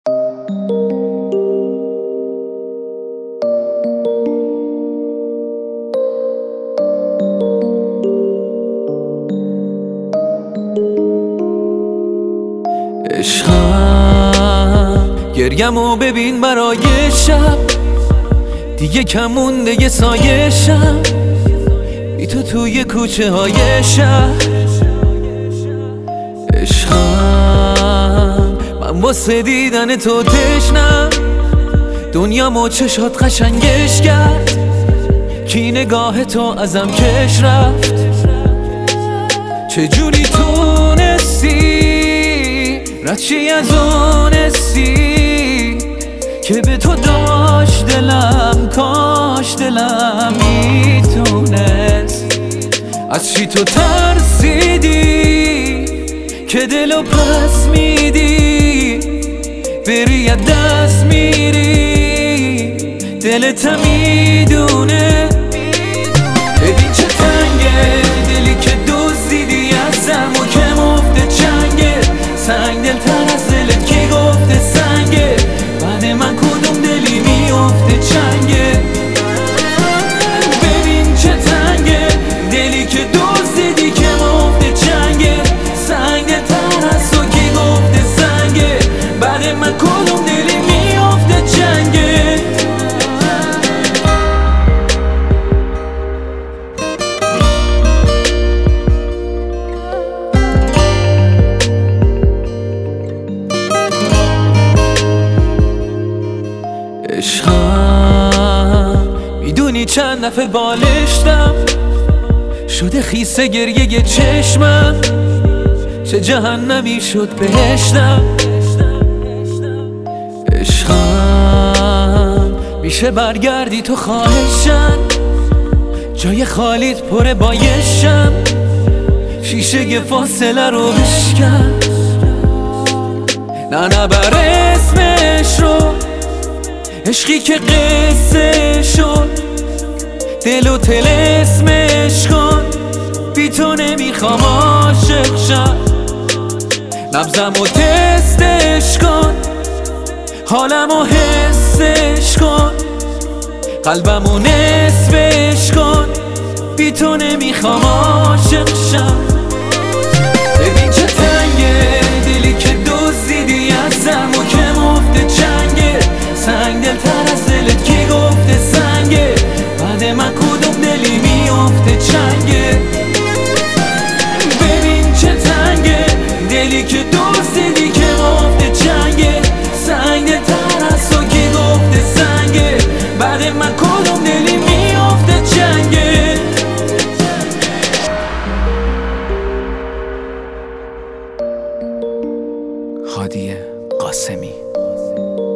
عشقم گریمو ببین برای شب دیگه کم مونده یه سایشم بی تو توی کوچه های شهر. عشقم من واسه دیدن تو تشنم دنیامو چشات قشنگش کرد کی نگاه تو ازم کش رفت. چجوری تونستی ردشی از اون حسی که به تو داشت دلم، کاش دلم میتونست. از چی تو ترسیدی که دلو پس میدی بری از دست میری دلت میدونه. ببین چه تنگه دلی که دزدیدی ازم و که مفته چنگه سنگ دل تر از دلت کی گفته سنگه بعد من کدوم دلی میفته چنگه. ببین چه تنگه دلی که دزدیدی که مفته چنگه سنگ دل تر از تو کی گفته سنگه بعد من کدوم دلی میفته چنگه. عشقم میدونی چند دفعه بالشتم شده خیسه گریه چشمم چه جهنمی شد بهشتم. عشقم میشه برگردی تو خواهشم جای خالیت پره بایشم شیشه فاصله رو بشکن نه بر اسمش رو عشقی که قصه شد دل و طلسمش کن بی تو نمیخوام عاشق شم. نبضم و تستش کن حالم و حسش کن قلبم و نصفش کن بی تو نمیخوام عاشق شم. ببین چه تنگه دلی که دزدیدی ازم و که مفته چنگه سنگ دل تر از دلت کی گفته سنگه بعد من کدوم دلی میفته چنگه. ببین چه تنگه دلی که دزدیدی که مفته چنگه سنگ دل تر از تو کی گفته سنگه بعد من کدوم دلی میفته چنگه. هادی قاسمی.